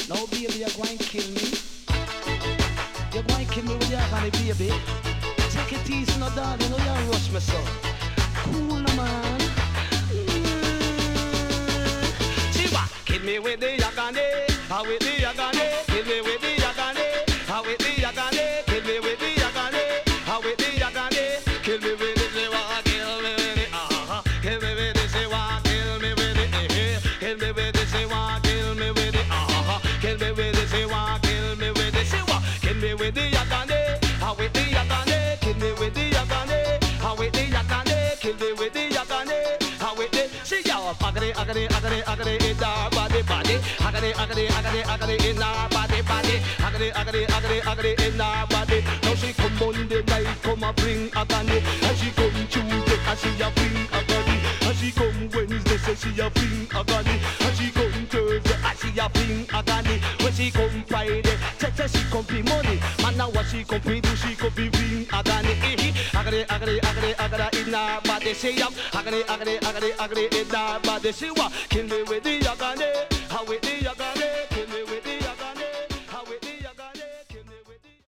Now, baby, you're going to kill me. You're going to kill me with your honey, baby. Take it easy, no darling, no you rush me, son. Cool, no man. Chiba, kill me with the yakane, how with the yakane, kill me with the yakane, how with the yakane, kill me with the yakane, how with the yakane, kill me with the sewa, kill me with the kill me with the sewa, kill me with the kill me with the sewa, kill me with the kill me with the sewa, kill me with the sewa, kill me with the yakane, how with the yakane, kill me with the yakane, how with the yakane, kill me with the yakane, how with the see ya, agade in our body, agade in our body, agade in our body. Now she come Monday night, come a bring agane, and she come Tuesday, and she a bring agane, and she come Wednesday, say she a bring agane, and she come Thursday, and she a bring agane. When she come Friday, say she come be money, man now what she come be do, she come be bring agane. Agade in our body, say up, agade in our body, say what? Kill me with the agane,